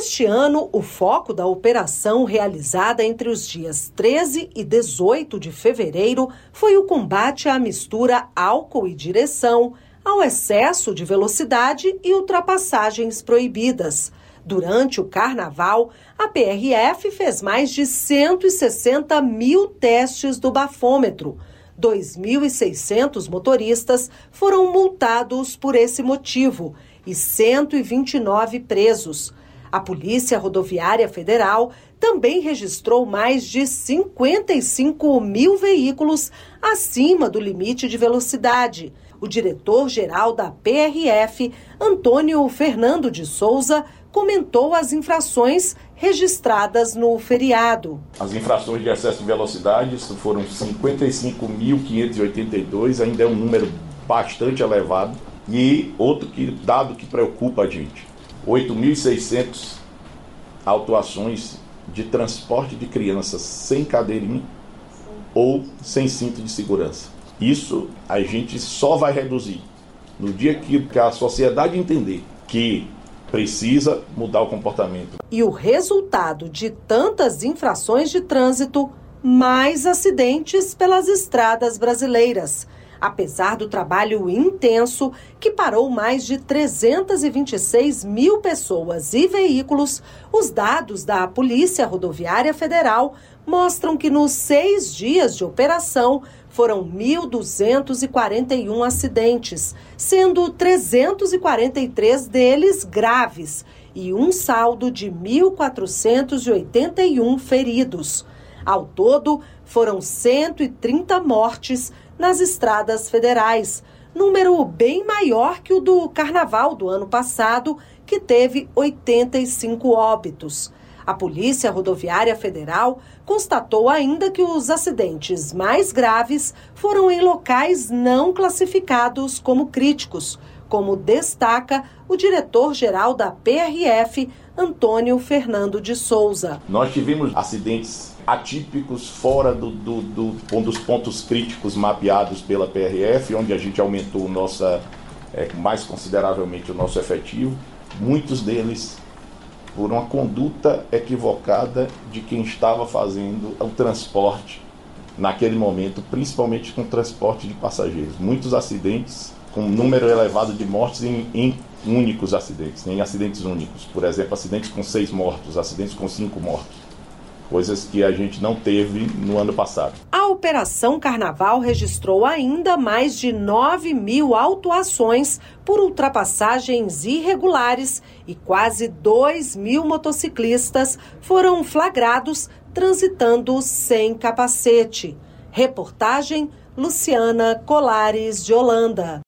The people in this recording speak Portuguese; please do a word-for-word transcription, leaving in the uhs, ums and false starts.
Neste ano, o foco da operação realizada entre os dias treze e dezoito de fevereiro foi o combate à mistura álcool e direção, ao excesso de velocidade e ultrapassagens proibidas. Durante o Carnaval, a P R F fez mais de cento e sessenta mil testes do bafômetro. dois mil e seiscentos motoristas foram multados por esse motivo e cento e vinte e nove presos. A Polícia Rodoviária Federal também registrou mais de cinquenta e cinco mil veículos acima do limite de velocidade. O diretor-geral da P R F, Antônio Fernando de Souza, comentou as infrações registradas no feriado. As infrações de excesso de velocidade foram cinquenta e cinco mil quinhentos e oitenta e dois, ainda é um número bastante elevado. E outro que, dado que preocupa a gente, oito mil e seiscentas autuações de transporte de crianças sem cadeirinha ou sem cinto de segurança. Isso a gente só vai reduzir no dia que a sociedade entender que precisa mudar o comportamento. E o resultado de tantas infrações de trânsito, mais acidentes pelas estradas brasileiras. Apesar do trabalho intenso, que parou mais de trezentas e vinte e seis mil pessoas e veículos, os dados da Polícia Rodoviária Federal mostram que nos seis dias de operação foram mil duzentos e quarenta e um acidentes, sendo trezentos e quarenta e três deles graves e um saldo de mil quatrocentos e oitenta e um feridos. Ao todo, foram cento e trinta mortes nas estradas federais, número bem maior que o do Carnaval do ano passado, que teve oitenta e cinco óbitos. A Polícia Rodoviária Federal constatou ainda que os acidentes mais graves foram em locais não classificados como críticos, como destaca o diretor-geral da P R F, Antônio Fernando de Souza. Nós tivemos acidentes atípicos fora do, do, do, um dos pontos críticos mapeados pela P R F, onde a gente aumentou nossa, é, mais consideravelmente o nosso efetivo. Muitos deles por uma conduta equivocada de quem estava fazendo o transporte naquele momento, principalmente com transporte de passageiros. Muitos acidentes com um número elevado de mortes em, em únicos acidentes, em acidentes únicos. Por exemplo, acidentes com seis mortos, acidentes com cinco mortos. Coisas que a gente não teve no ano passado. A Operação Carnaval registrou ainda mais de nove mil autuações por ultrapassagens irregulares e quase dois mil motociclistas foram flagrados transitando sem capacete. Reportagem Luciana Colares de Holanda.